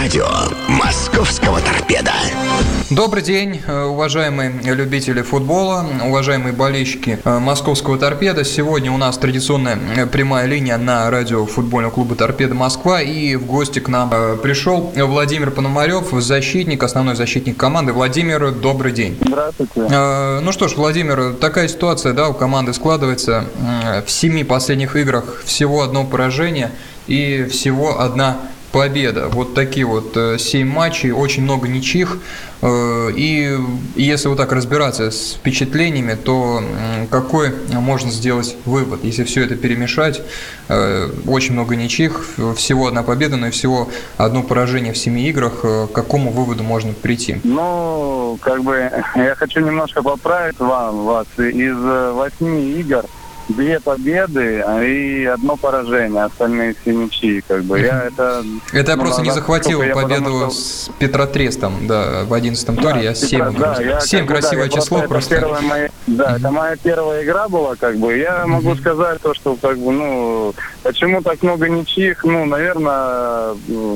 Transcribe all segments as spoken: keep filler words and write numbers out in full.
Радио Московского торпеда. Добрый день, уважаемые любители футбола, уважаемые болельщики Московского торпеда. Сегодня у нас традиционная прямая линия на радио футбольного клуба «Торпеда Москва». И в гости к нам пришел Владимир Пономарев, защитник, основной защитник команды. Владимир, добрый день. Здравствуйте. Ну что ж, Владимир, такая ситуация, да, у команды складывается. В семи последних играх всего одно поражение и всего одна победа. Вот такие вот семь матчей, очень много ничьих. И если вот так разбираться с впечатлениями, то какой можно сделать вывод? Если все это перемешать, очень много ничьих, всего одна победа, но и всего одно поражение в семи играх, к какому выводу можно прийти? Ну, как бы, я хочу немножко поправить вам, вас. Из восьми игр две победы и одно поражение, остальные все ничьи, как бы. Я это... Это я ну, просто не захватил я победу потому, что... с Петротрестом, да, в одиннадцатом да, туре, я семь. Да, я, семь красивое бы, да, число просто. Это просто. Моя, да, mm-hmm. это моя первая игра была, как бы. Я mm-hmm. могу сказать то, что, как бы, ну, почему так много ничьих, ну, наверное...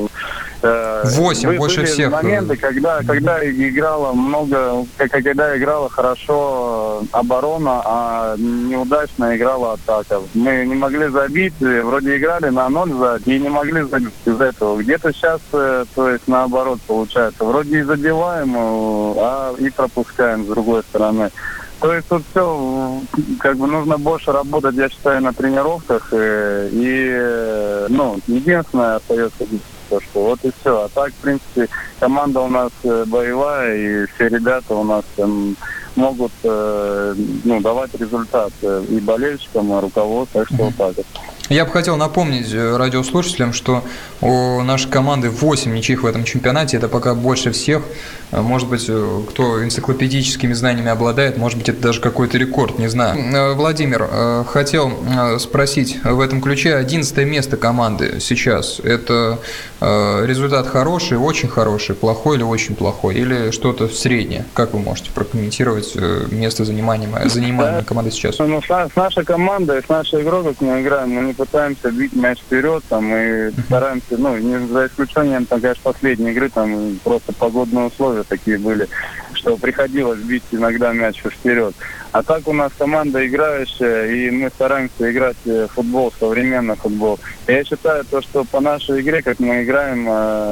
Восемь, Вы, больше были всех. Моменты, когда, когда играла много, когда играла хорошо оборона, а неудачно играла атака. Мы не могли забить, вроде играли на ноль за и не могли забить из этого. Где-то сейчас, то есть наоборот получается. Вроде и забиваем, а и пропускаем с другой стороны. То есть тут все, как бы нужно больше работать, я считаю, на тренировках. И, и ну, единственное остается то, что вот и все. А так, в принципе, команда у нас боевая, и все ребята у нас там могут ну, давать результат и болельщикам, и руководству, так что вот так вот. Я бы хотел напомнить радиослушателям, что у нашей команды восемь ничьих в этом чемпионате. Это пока больше всех. Может быть, кто энциклопедическими знаниями обладает, может быть, это даже какой-то рекорд, не знаю. Владимир, хотел спросить в этом ключе. одиннадцатое место команды сейчас. Это результат хороший, очень хороший, плохой или очень плохой? Или что-то среднее? Как вы можете прокомментировать место занимаемое, занимаемое командой сейчас? Ну, с нашей командой, с нашей игрой, как мы играем, мы не пытаемся бить мяч вперед, там, и стараемся, ну, не за исключением, там, конечно, последней игры, там, просто погодные условия такие были, что приходилось бить иногда мяч вперед. А так у нас команда играющая, и мы стараемся играть в футбол, современный футбол. И я считаю, то, что по нашей игре, как мы играем,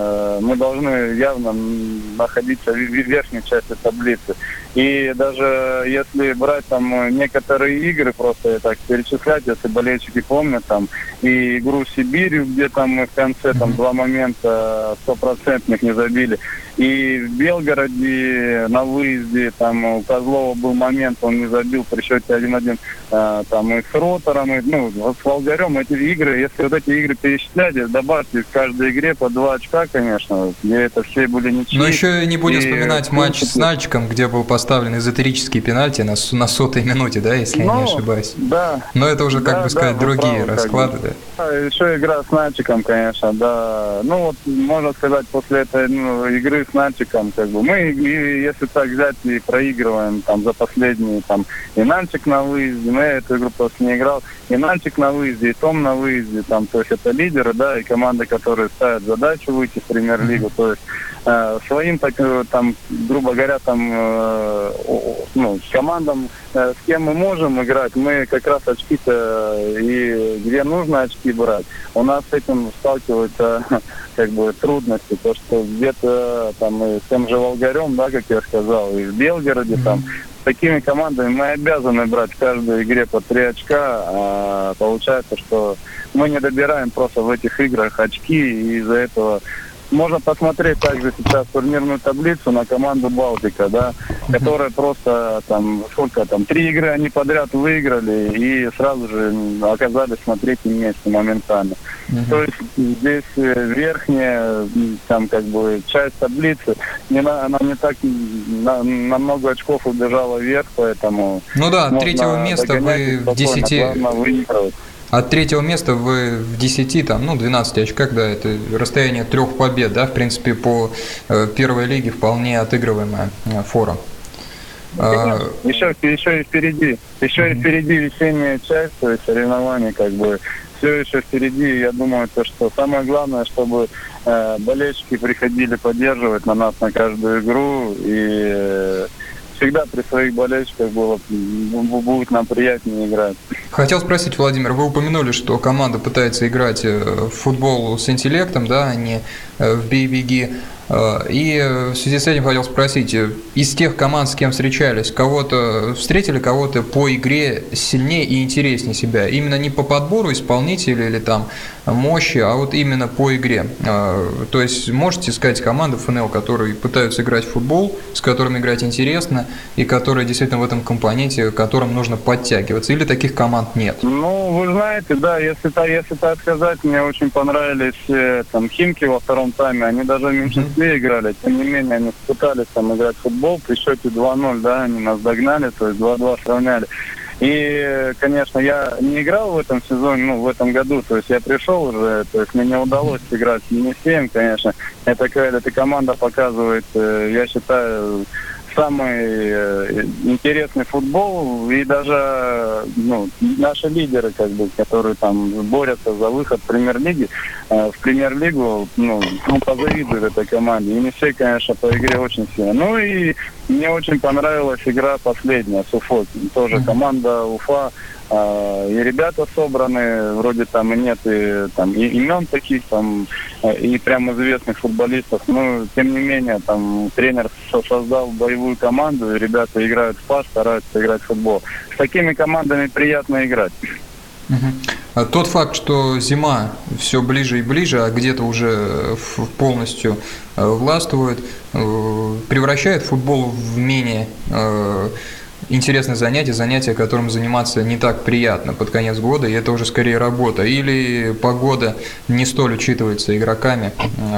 мы должны явно находиться в верхней части таблицы. И даже если брать там некоторые игры, просто так перечислять, если болельщики помнят, там, и игру Сибирью, где там мы в конце там два момента стопроцентных не забили, и в Белгороде на выезде, там у Козлова был момент, он не забил при счете один-один, а, там и с Ротором, и, ну, с Волгарем. Эти игры, если вот эти игры перечислять, добавьте в каждой игре по два очка, конечно, где это все были ничьи. Но еще не будем и, вспоминать матч принципе... с Нальчиком, где был поставлен эзотерический пенальти на, на сотой минуте, да, если ну, я не ошибаюсь. Да. Но это уже, как да, бы сказать, да, другие правы, расклады, как бы. да. А, еще игра с Нальчиком, конечно, да. Ну вот, можно сказать, после этой ну, игры с Нальчиком, как бы, мы, и, если так взять, и проигрываем там за последние, там, и Нальчик на выезде, но я эту игру просто не играл, и Нальчик на выезде, и Том на выезде, там, то есть это лидеры, да, и команды, которые ставят задачу выйти в премьер-лигу, то есть э, своим, так, там, грубо говоря, там, э, ну, с командам, э, с кем мы можем играть, мы как раз очки-то и где нужно очки брать, у нас с этим сталкиваются как бы трудности, то, что где-то там и с тем же Волгарем, да, как я сказал, и в Белгороде там, с такими командами мы обязаны брать в каждой игре по три очка, а получается, что мы не добираем просто в этих играх очки, и из-за этого можно посмотреть также сейчас турнирную таблицу на команду Балтика, да, uh-huh. которая просто там, сколько там, три игры они подряд выиграли и сразу же оказались на третьем месте моментально. Uh-huh. То есть здесь верхняя, там, как бы, часть таблицы, не на, она не так, на, на много очков убежала вверх, поэтому... Ну да, от третьего места вы в десяти... От третьего места вы в десяти, там, ну, двенадцати очках, да, это расстояние трех побед, да, в принципе, по э, первой лиге вполне отыгрываемая э, фора. А... Еще, еще и впереди, еще mm-hmm. и впереди весенняя часть, то есть соревнований, как бы, все еще впереди. Я думаю, то, что самое главное, чтобы э, болельщики приходили поддерживать на нас на каждую игру. И э, всегда при своих болельщиках было, будет нам приятнее играть. Хотел спросить, Владимир, вы упомянули, что команда пытается играть в футбол с интеллектом, да, а не в бей-беги. И в связи с этим хотел спросить, из тех команд, с кем встречались, кого-то встретили, кого-то по игре сильнее и интереснее себя? Именно не по подбору исполнителей или там мощи, а вот именно по игре. То есть можете сказать команды эф эн эл, которые пытаются играть в футбол, с которыми играть интересно, и которые действительно в этом компоненте, к которым нужно подтягиваться, или таких команд нет? Ну, вы знаете, да, если, если так сказать, мне очень понравились э, там Химки во втором тайме, они даже в меньшинстве играли, тем не менее они пытались там играть в футбол, при счете два ноль, да, они нас догнали, то есть два-два сравняли. И, конечно, я не играл в этом сезоне, ну, в этом году, то есть я пришел уже, то есть мне не удалось сыграть с Енисеем, конечно. Это, эта команда показывает, я считаю, самый э, интересный футбол, и даже ну, наши лидеры, как бы, которые там борются за выход в премьер-лиги, э, в премьер-лигу, ну, ну, позавидуют этой команде. Енисей, конечно, по игре очень сильно. Ну и мне очень понравилась игра последняя с Уфой. Тоже команда Уфа. И ребята собраны, вроде там и нет и, там, и имен таких, там, и прям известных футболистов, но тем не менее там тренер создал боевую команду, и ребята играют в пас, стараются играть в футбол. С такими командами приятно играть. Угу. Тот факт, что зима все ближе и ближе, а где-то уже полностью властвует, превращает футбол в менее интересное занятие, занятие, которым заниматься не так приятно под конец года, и это уже скорее работа. Или погода не столь учитывается игроками,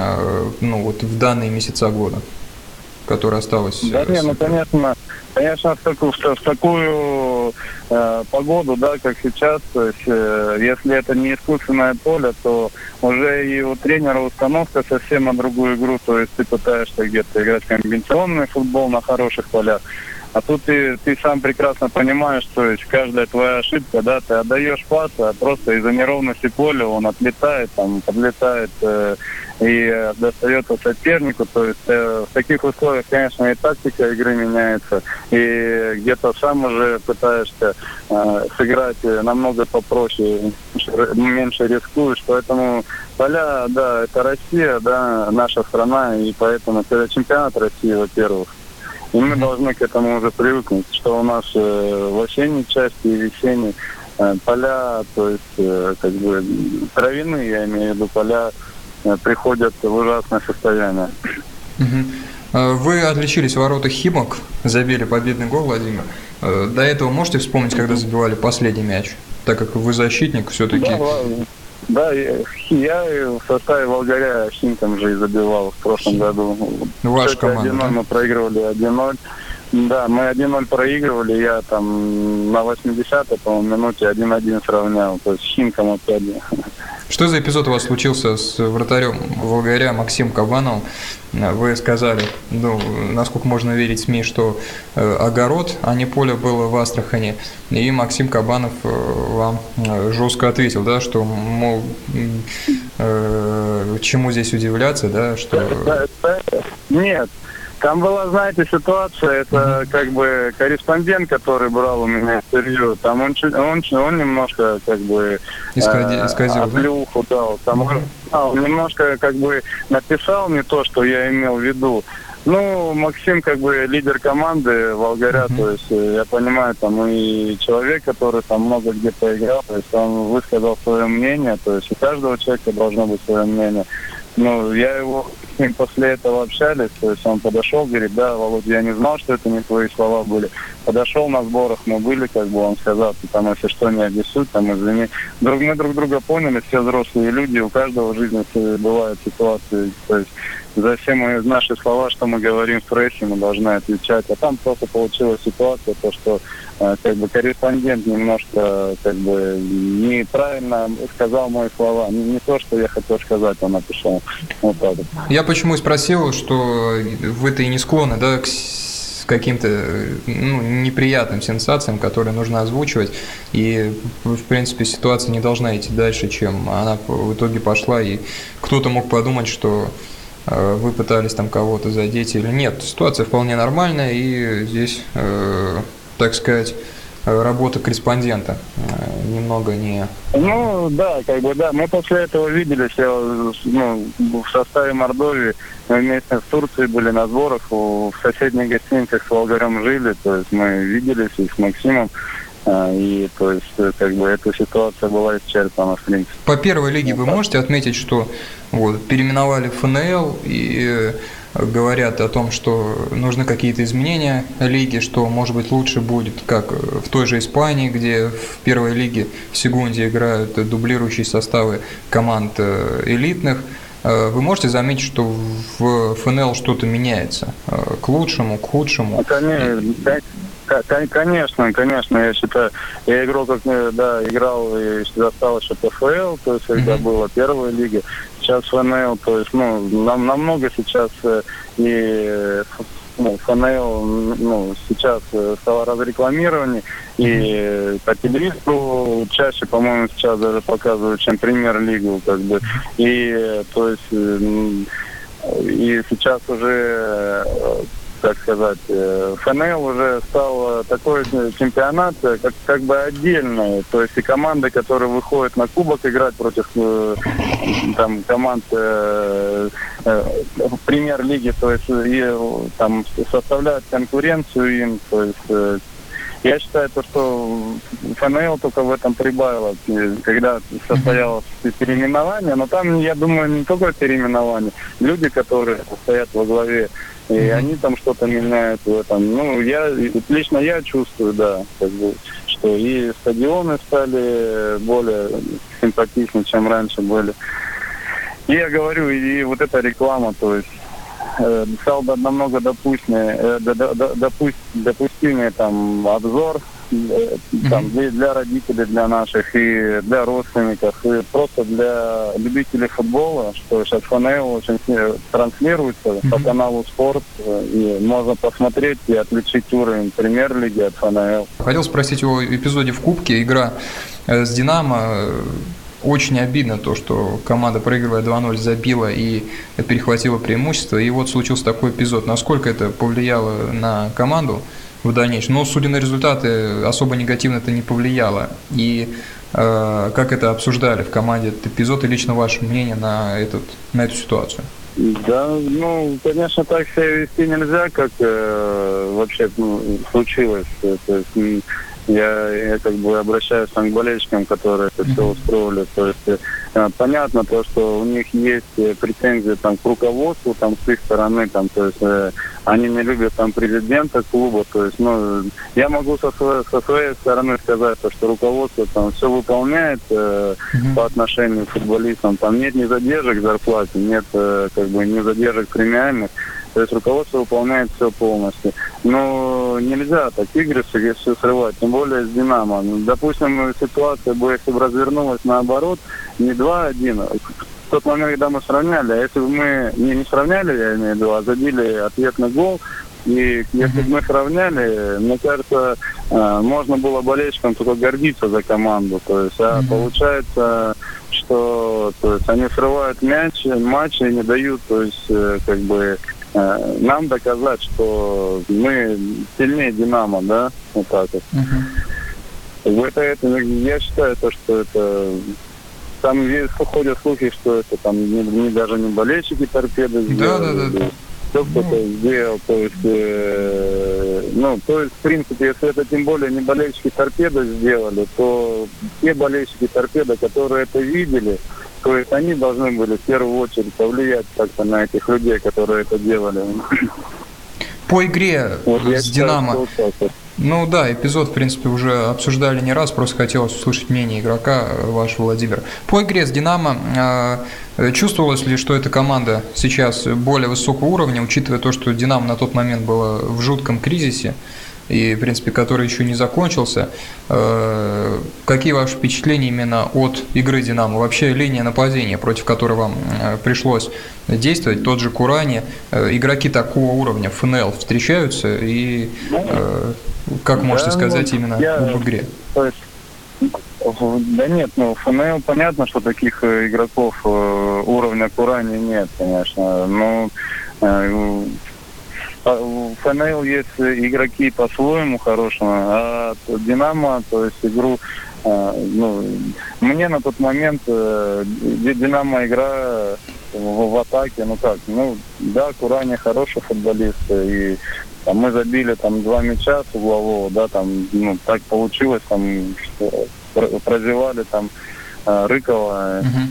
ну вот в данные месяца года, которая осталась. Да, не, ну конечно, конечно в такую, в такую э, погоду, да, как сейчас, то есть э, если это не искусственное поле, то уже и у тренера установка совсем на другую игру, то есть ты пытаешься где-то играть комбинационный футбол на хороших полях. А тут ты, ты сам прекрасно понимаешь, то есть каждая твоя ошибка, да, ты отдаешь пас, а просто из-за неровности поля он отлетает, там, подлетает э, и достается сопернику. То есть э, в таких условиях, конечно, и тактика игры меняется, и где-то сам уже пытаешься э, сыграть намного попроще, меньше рискуешь, поэтому поля, да, это Россия, да, наша страна, и поэтому это чемпионат России, во-первых. И мы должны к этому уже привыкнуть, что у нас э, в осенней части и весенней э, поля, то есть э, как бы травяные, я имею в виду, поля э, приходят в ужасное состояние. Угу. Вы отличились в воротах Химок, забили победный гол, Владимир. До этого можете вспомнить, когда забивали последний мяч, так как вы защитник все-таки? Да, да, я, я в составе Волгаря Химкам же и забивал в прошлом году. Ваша команда, один ноль, да? Мы проигрывали один ноль. Да, мы один ноль проигрывали, я там на восьмидесятой, по-моему, минуте один один сравнял, то есть Химкам опять. Что за эпизод у вас случился с вратарем Волгаря Максимом Кабановым? Вы сказали, ну, насколько можно верить СМИ, что э, огород, а не поле было в Астрахани. И Максим Кабанов э, вам жестко ответил, да, что, мол, э, чему здесь удивляться, да, что... Нет. Там была, знаете, ситуация, это mm-hmm. как бы корреспондент, который брал у меня интервью, там он, он, он немножко как бы Искади, исказил, э, оплюху да? дал, там mm-hmm. он немножко как бы написал не то, что я имел в виду. Ну, Максим как бы лидер команды Волгаря, mm-hmm. то есть я понимаю, там и человек, который там много где поиграл, то есть он высказал свое мнение, то есть у каждого человека должно быть свое мнение. Ну, я его с ним после этого общались, то есть он подошел, говорит, да, Володя, я не знал, что это не твои слова были. Подошел на сборах, мы были, как бы он сказал, ты там, если что, не обессудь, там, извини. Друг, мы друг друга поняли, все взрослые люди, у каждого в жизни бывают ситуации, то есть за все мои, наши слова, что мы говорим в прессе, мы должны отвечать. А там просто получилась ситуация, то, что э, как бы корреспондент немножко как бы неправильно сказал мои слова. Не, не то, что я хотел сказать, он написал. Вот так. Я почему и спросил, что вы-то и не склонны, да, к, каким-то ну, неприятным сенсациям, которые нужно озвучивать. И, в принципе, ситуация не должна идти дальше, чем она в итоге пошла. И кто-то мог подумать, что вы пытались там кого-то задеть или нет. Ситуация вполне нормальная, и здесь, э, так сказать, работа корреспондента немного не... Ну, да, как бы, да, мы после этого виделись, я, ну, в составе Мордовии, мы вместе в Турции были на сборах, в соседних гостиницах с Волгарем жили, то есть мы виделись и с Максимом, и, то есть, как бы, эта ситуация была исчерпана, в принципе. По первой лиге вы можете отметить, что вот, переименовали эф эн эл и говорят о том, что нужны какие-то изменения лиги, что, может быть, лучше будет, как в той же Испании, где в первой лиге в Сегунде играют дублирующие составы команд элитных. Вы можете заметить, что в эф эн эл что-то меняется к лучшему, к худшему? Конечно, конечно, я считаю, я играл, как, да, играл и застал еще пэ эф эл, то есть когда mm-hmm. была первая лига, сейчас эф эн эл, то есть, ну, нам намного сейчас и ну, эф эн эл, ну, сейчас стало разрекламирование, и по телевизору чаще, по-моему, сейчас даже показывают, чем премьер-лигу, как бы, и, то есть, и сейчас уже, так сказать, эф эн эл уже стал такой чемпионат, как, как бы отдельный. То есть и команды, которые выходят на кубок играть против там, команд э, э, премьер-лиги, то есть и там составляют конкуренцию им. То есть э, я считаю, то, что эф эн эл только в этом прибавило, когда состоялось переименование, но там, я думаю, не только переименование. Люди, которые стоят во главе, и mm-hmm. они там что-то меняют в этом. Ну, я, лично я чувствую, да, как бы, что и стадионы стали более симпатичнее, чем раньше были. И я говорю, и вот эта реклама, то есть, э, стал намного допустнее, э, допусть, допустимее там обзор, э, там, для, для родителей, для наших, и для родственников, и просто для любителей футбола, что сейчас эф эн эл очень транслируется mm-hmm. по каналу «Спорт», и можно посмотреть и отличить уровень премьер-лиги от эф эн эл. Хотел спросить о эпизоде в Кубке, игра с «Динамо». Очень обидно то, что команда, проигрывая два ноль, забила и перехватила преимущество. И вот случился такой эпизод. Насколько это повлияло на команду в дальнейшем? Но, судя на результаты, особо негативно это не повлияло. И э, как это обсуждали в команде этот эпизод, и лично ваше мнение на, этот, на эту ситуацию? Да, ну, конечно, так себя вести нельзя, как э, вообще ну, случилось. То есть, Я, я как бы обращаюсь там, к болельщикам, которые это все устроили. То есть э, понятно то, что у них есть претензии там, к руководству там, с их стороны, там, то есть э, они не любят там президента клуба. То есть, ну, я могу со своей, со своей стороны сказать, то, что руководство там все выполняет э, mm-hmm. по отношению к футболистам. Там нет ни задержек зарплаты, нет э, как бы ни задержек премиальных. То есть руководство выполняет все полностью. Но нельзя так игры все срывать, тем более с «Динамо». Допустим, ситуация бы, если бы развернулась наоборот, не два-один. В тот момент, когда мы сравняли, а если бы мы не, не сравняли, я имею в виду, а забили ответный гол, и если бы мы сравняли, мне кажется, можно было болельщикам только гордиться за команду. То есть, а получается, что то есть, они срывают мяч, матчи и не дают, то есть, как бы, нам доказать, что мы сильнее «Динамо», да, вот так вот. Uh-huh. Это, это, я считаю, то, что это... Там ходят слухи, что это там не, не даже не болельщики «Торпеды» сделали. Да, да, да. Кто кто-то uh-huh. сделал, то есть... Э, ну, то есть, в принципе, если это тем более не болельщики «Торпеды» сделали, то те болельщики «Торпеды», которые это видели, то есть они должны были в первую очередь повлиять как-то на этих людей, которые это делали. По игре вот с «Динамо», ну да, эпизод, в принципе, уже обсуждали не раз, просто хотелось услышать мнение игрока вашего, Владимира. По игре с «Динамо» э, чувствовалось ли, что эта команда сейчас более высокого уровня, учитывая то, что «Динамо» на тот момент была в жутком кризисе, и, в принципе, который еще не закончился. Какие ваши впечатления именно от игры «Динамо»? Вообще линия нападения, против которой вам пришлось действовать, тот же Курани, игроки такого уровня ФНЛ встречаются, и как можете да, сказать ну, именно я, об игре? То есть, да нет, ну ФНЛ понятно, что таких игроков уровня Курани нет, конечно, но в ФНЛ есть игроки по-своему хорошие, а Динамо, то есть игру, ну, мне на тот момент Динамо игра в, в атаке, ну как, ну да, Курани хороший футболист, и там, мы забили там два мяча с углового, да, там, ну, так получилось, там, что прозевали там Рыкова. Uh-huh.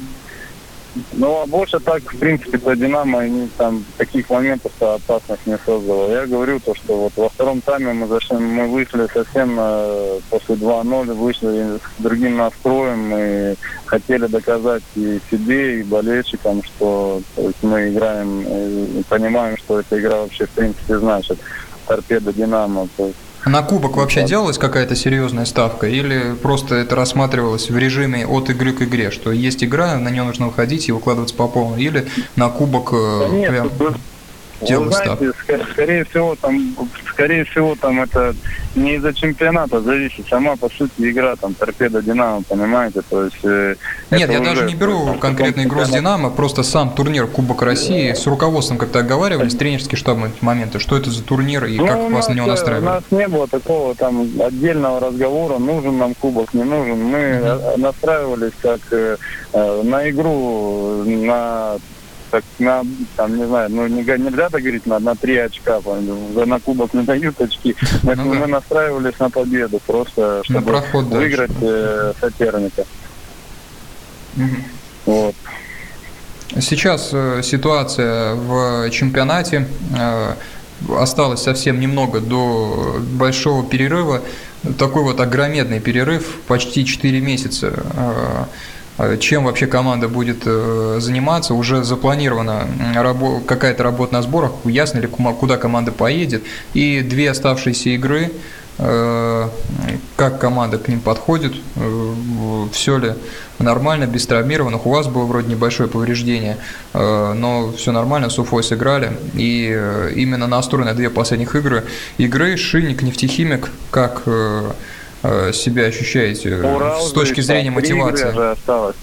Ну, а больше так, в принципе, то «Динамо» они там таких моментов опасных не создало. Я говорю то, что вот во втором тайме мы зашли, мы вышли совсем э, после два ноль, вышли с другим настроем и хотели доказать и себе, и болельщикам, что то есть, мы играем и понимаем, что эта игра вообще в принципе значит. «Торпедо», «Динамо». То есть, на кубок вообще делалась какая-то серьезная ставка, или просто это рассматривалось в режиме от игры к игре, что есть игра, на нее нужно выходить и выкладываться по полной, или на кубок да нет, прям делалась ставка? Скорее, скорее всего, там, скорее всего, там это не из-за чемпионата зависит, сама по сути игра, там, «Торпедо», «Динамо», понимаете, то есть... Э, Нет, я даже не беру там, конкретно игру с «Динамо», просто сам турнир Кубок России, с руководством как-то оговаривались, тренерский штаб в эти моменты, что это за турнир и ну, как вас на него настраивали? У нас не было такого там отдельного разговора, нужен нам кубок, не нужен, мы uh-huh. настраивались как э, на игру, на... Так, на, там, не знаю, ну, не, нельзя так говорить, на, на три очка, на кубок не дают очки. Мы, ну, да. мы настраивались на победу, просто чтобы проход, выиграть э, соперника. Угу. Вот. Сейчас э, ситуация в чемпионате. Э, осталось совсем немного до большого перерыва. Такой вот огромный перерыв, почти четыре месяца. Э, Чем вообще команда будет заниматься? Уже запланирована какая-то работа на сборах, ясно ли, куда команда поедет, и две оставшиеся игры, как команда к ним подходит, все ли нормально, без травмированных. У вас было вроде небольшое повреждение, но все нормально, с Уфой сыграли, и именно настроены на две последних игры, игры Шинник, Нефтехимик, как себя ощущаете Урал, с точки зрения мотивации? Осталось.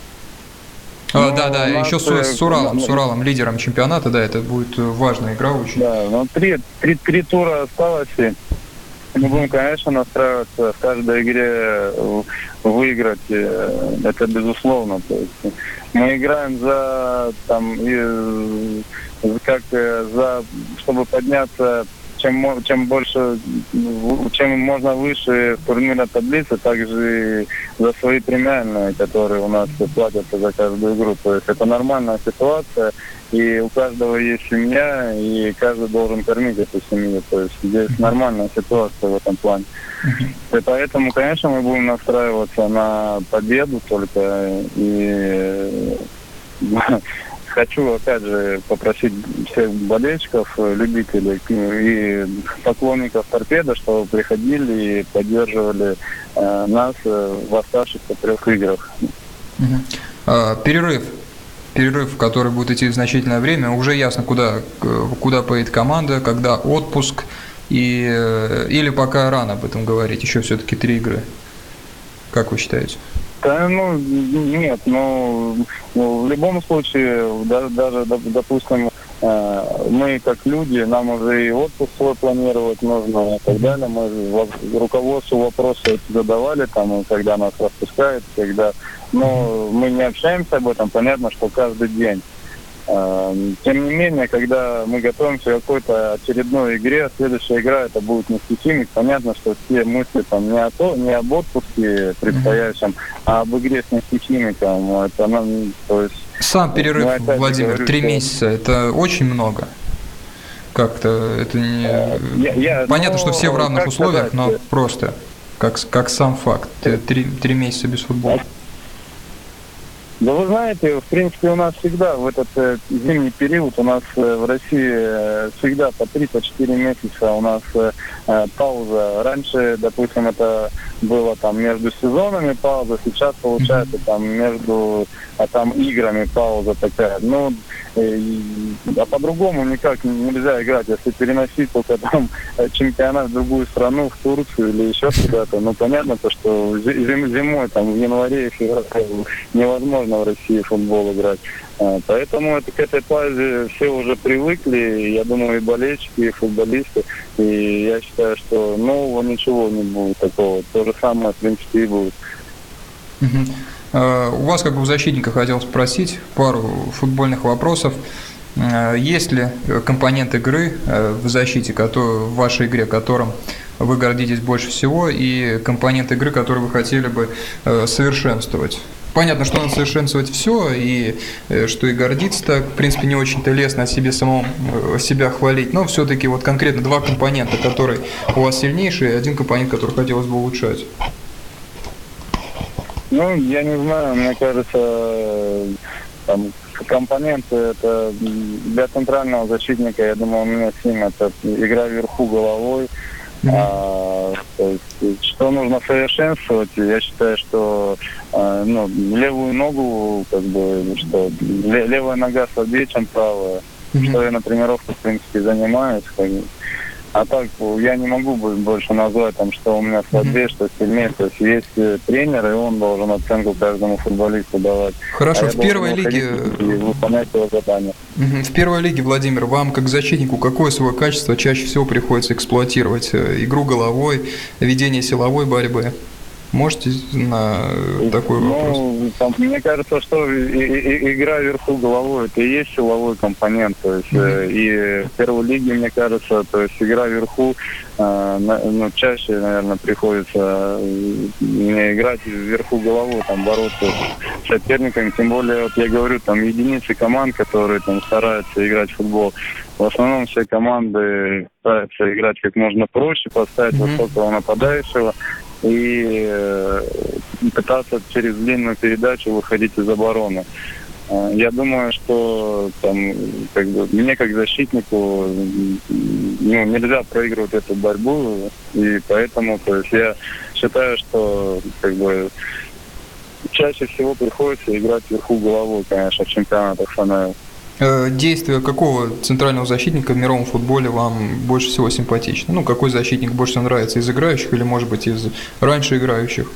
А, ну, да, да, еще с, с Уралом, с Уралом, лидером чемпионата, да, это будет важная игра очень. Да, ну три, три, три тура осталось, и мы будем, конечно, настраиваться в каждой игре выиграть, это безусловно. То есть мы играем за, там, и, как, за, чтобы подняться. Чем, чем больше, чем можно выше в турнирной таблице, также и за свои премиальные, которые у нас платятся за каждую игру. То есть это нормальная ситуация, и у каждого есть семья, и каждый должен кормить эту семью. То есть здесь нормальная ситуация в этом плане. И поэтому, конечно, мы будем настраиваться на победу только, и хочу, опять же, попросить всех болельщиков, любителей и поклонников «Торпедо», чтобы приходили и поддерживали э, нас в оставшихся трех играх. Угу. А, перерыв. Перерыв, который будет идти значительное время. Уже ясно, куда, куда поедет команда, когда отпуск, и, или пока рано об этом говорить. Еще все-таки три игры. Как вы считаете? Да, ну, нет, ну, в любом случае, даже, даже допустим, мы как люди, нам уже и отпуск свой планировать нужно и так далее. Мы руководству вопросы эти задавали, там, когда нас распускают, когда, но мы не общаемся об этом, понятно, что каждый день. Тем не менее, когда мы готовимся к какой-то очередной игре, следующая игра это будет Нефтехимик, понятно, что все мысли там не, о то, не об отпуске предстоящем, mm-hmm. а об игре с Нефтехимиком. Это, ну, то есть, сам перерыв, Владимир, три месяца, это очень много. Как-то это не... Я, я, понятно, ну, что все в равных условиях, сказать, но просто как, как сам факт. Три, три месяца без футбола. Да вы знаете, в принципе, у нас всегда в этот э, зимний период у нас э, в России э, всегда по три-четыре месяца у нас э, э, пауза. Раньше, допустим, это было там между сезонами пауза, сейчас получается там между а там играми пауза такая. Ну, э, а по-другому никак нельзя играть, если переносить только там чемпионат в другую страну, в Турцию или еще куда-то. Ну, понятно, то, что зим, зимой, там, в январе, феврале невозможно в России футбол играть. Поэтому это, к этой паузе все уже привыкли, я думаю, и болельщики, и футболисты. И я считаю, что нового ничего не будет такого. То же самое, в принципе, и будет. У вас, как у защитника, хотел спросить пару футбольных вопросов. Есть ли компонент игры в защите, в вашей игре, которым вы гордитесь больше всего, и компонент игры, который вы хотели бы совершенствовать? Понятно, что надо совершенствовать все, и что и гордиться так, в принципе, не очень-то лестно о себе самому себя хвалить, но все-таки вот конкретно два компонента, которые у вас сильнейшие, и один компонент, который хотелось бы улучшать. Ну, я не знаю, мне кажется, там, компоненты это для центрального защитника, я думаю, у меня сильно это игра вверху головой. Mm-hmm. А, то есть, что нужно совершенствовать, я считаю, что а, ну, левую ногу, как бы, что левая нога слабее, чем правая, mm-hmm. что я на тренировках, в принципе, занимаюсь. Как бы. А так, я не могу больше назвать, там, что у меня слабее, mm-hmm. что сильнее. То есть есть тренер, и он должен оценку каждому футболисту давать. Хорошо, а в первой лиге... И выполнять его задания. Mm-hmm. В первой лиге, Владимир, вам, как защитнику, какое свое качество чаще всего приходится эксплуатировать? Игру головой, ведение силовой борьбы? Можете на такой вопрос? Ну, там, мне кажется, что и, и, игра вверху головой это и есть силовой компонент. То есть, mm-hmm. и в первой лиге, мне кажется, то есть игра вверху, э, ну, чаще, наверное, приходится мне играть вверху головой, там, бороться с соперниками. Тем более, вот я говорю, там единицы команд, которые там стараются играть в футбол. В основном все команды стараются играть как можно проще, поставить mm-hmm. высокого нападающего и э, пытаться через длинную передачу выходить из обороны. Э, я думаю, что там, как бы, мне как защитнику ну, нельзя проигрывать эту борьбу, и поэтому то есть, я считаю, что как бы, чаще всего приходится играть вверху головой, конечно, в чемпионатах ФНЛ. Действие какого центрального защитника в мировом футболе вам больше всего симпатично? Ну, какой защитник больше всего нравится из играющих или, может быть, из раньше играющих?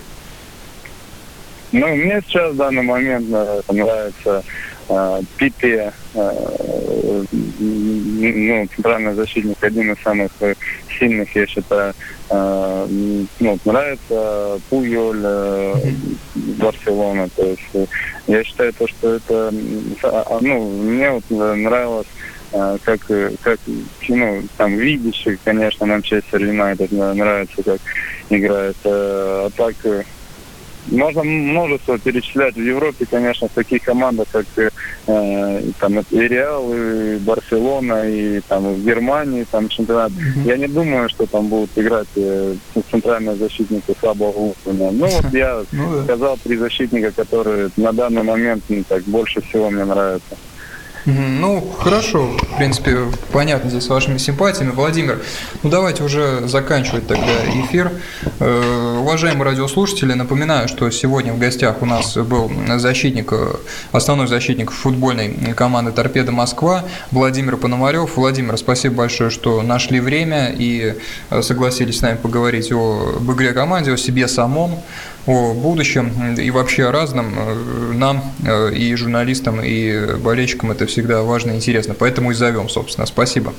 Ну, мне сейчас в данный момент нравится э, Пипе, э, ну, центральный защитник, один из самых сильных, я считаю. Э, ну, нравится Пуйоль, э, Барселона. То есть я считаю, то, что это, ну, мне вот нравилось, как, как, ну, там, видящий, конечно, Манчестер Юнайтед нравится, как играет. А так, можно множество перечислять в Европе, конечно, в таких командах, как э, там, и Реал, и Барселона, и там в Германии, там чемпионат. Mm-hmm. Я не думаю, что там будут играть э, центральные защитники слабого уровня. Ну, вот я ну, сказал три защитника, которые на данный момент ну, так, больше всего мне нравятся. Ну, хорошо, в принципе, понятно здесь с вашими симпатиями. Владимир, ну давайте уже заканчивать тогда эфир. Э, уважаемые радиослушатели, напоминаю, что сегодня в гостях у нас был защитник, основной защитник футбольной команды «Торпедо Москва» Владимир Пономарев. Владимир, спасибо большое, что нашли время и согласились с нами поговорить о, об игре команде, о себе самом, о будущем и вообще о разном. Нам и журналистам, и болельщикам это всегда важно и интересно, поэтому и зовем, собственно. Спасибо.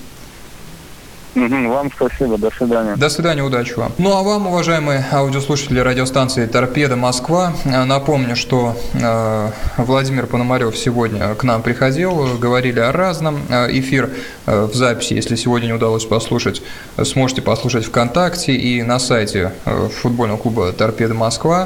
Вам спасибо, до свидания. До свидания, удачи вам. Ну а вам, уважаемые аудиослушатели радиостанции «Торпедо Москва», напомню, что э, Владимир Пономарев сегодня к нам приходил, говорили о разном. Эфир э, в записи, если сегодня не удалось послушать, сможете послушать ВКонтакте и на сайте э, футбольного клуба «Торпедо Москва».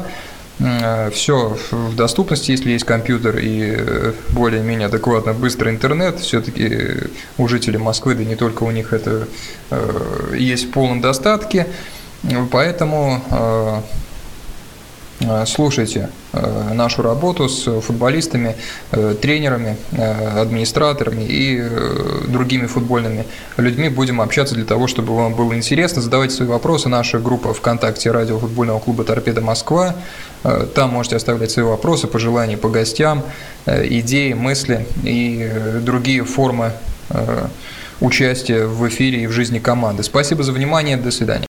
Все в доступности, если есть компьютер и более-менее адекватно быстрый интернет. Все-таки у жителей Москвы, да не только у них, это есть в полном достатке. Поэтому слушайте нашу работу с футболистами, тренерами, администраторами и другими футбольными людьми. Будем общаться для того, чтобы вам было интересно. Задавайте свои вопросы. Наша группа ВКонтакте радио футбольного клуба «Торпедо Москва». Там можете оставлять свои вопросы, пожелания по гостям, идеи, мысли и другие формы участия в эфире и в жизни команды. Спасибо за внимание. До свидания.